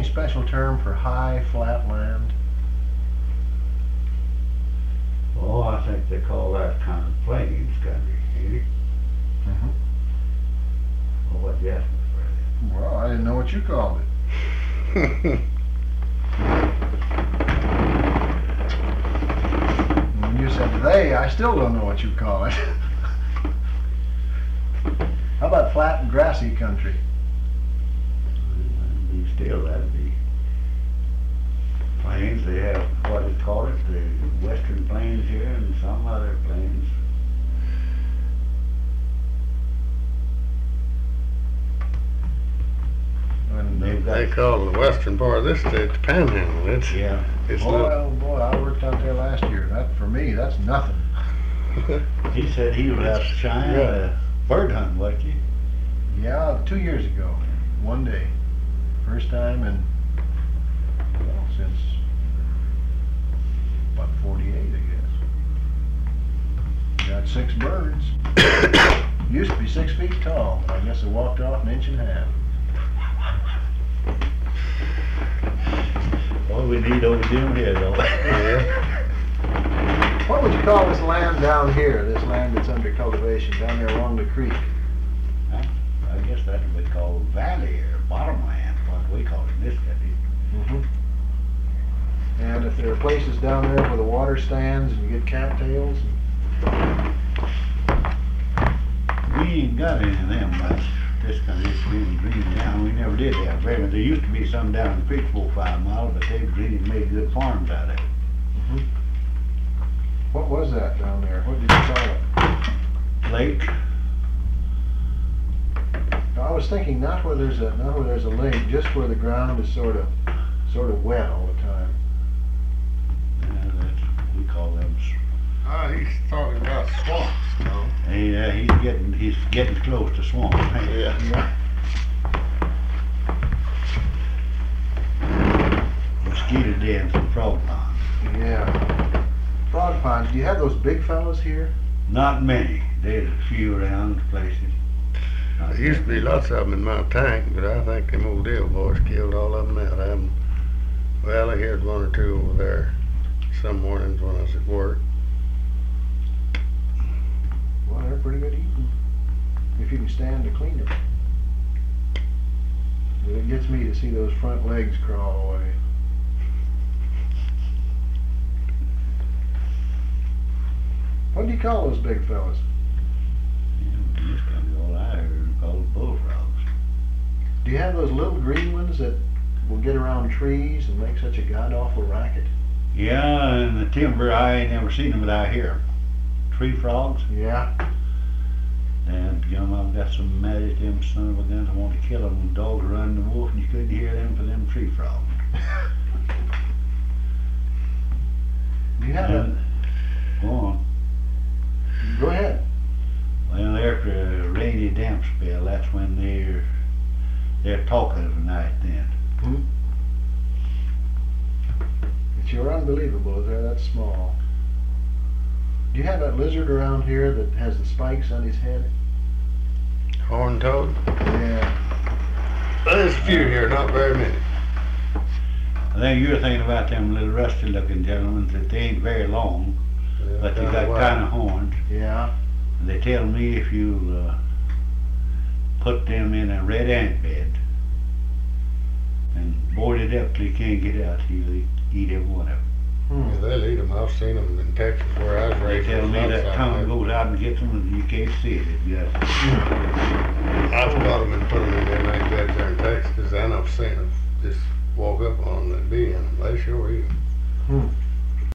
special term for high, flat land? Oh, I think they call that kind of plains country, ain't it? Mm-hmm. Well, what you asking for Well, I didn't know what you called it. When you said they, I still don't know what you call it. How about flat and grassy country? then? Be still, that'd be plains. They have, what they call it, the western plains here and some other plains. And, They've got, They call the western part of this state the Panhandle. yeah, It's boy, oh boy, I worked out there last year. That, for me, that's nothing. he said he was out to China bird hunting, wasn't he? Yeah, 2 years ago, one day. First time in, well, since about 48, I guess. Got 6 birds. Used to be 6 feet tall, but I guess it walked off an inch and a half. Well, we need old Jim here, though. Yeah. What would you call this land down here, this land that's under cultivation, down there along the creek? I guess that would be called valley or bottomland, what we call it in this country. Mm-hmm. And if there are places down there where the water stands and you get cattails, We ain't got any of them much. This country is being green down. We never did have very much. There used to be some down the creek 4 or 5 miles, but they've really made good farms out of it. mm-hmm. What was that down there? What did you call it? Lake, No, I was thinking not where there's a lake, just where the ground is sort of wet all the time. we call them. He's talking about swamps, no? He's getting close to swamp. Yeah. Yeah. Mosquito dens and frog ponds. Yeah. Frog ponds. Do you have those big fellas here? Not many. There's a few around places. Not There used to be lots of them in my tank, but I think them old deal boys killed all of them out. Well, I heard 1 or 2 over there some mornings when I was at work. Well, they're pretty good eating. If you can stand to clean them. But it gets me to see those front legs crawl away. What do you call those big fellas? In this country, all I heard called bullfrogs. Do you have those little green ones that will get around trees and make such a god-awful racket? Yeah, and the timber, I ain't never seen them without here. Tree frogs. Yeah. And I've got some mad at them son of a guns. I want to kill them. The dogs run the wolf, and you couldn't hear them for them tree frogs. Do you have a... Go on. Go ahead. Well, after a rainy damp spell, that's when they're talking at night then. Hmm? It's sure unbelievable they're that small. Do you have that lizard around here that has the spikes on his head? Horned toad? Yeah. There's a few here, not very many. I think you're thinking about them little rusty looking gentlemen that they ain't very long, but they got kind of horns. Yeah. And they tell me if you put them in a red ant bed and board it up till you can't get out, he'll eat every one of them. Hmm. Yeah, they'll eat them. I've seen them in Texas where I was They raised. tell me that tongue outside. goes out and gets them and you can't see it. It just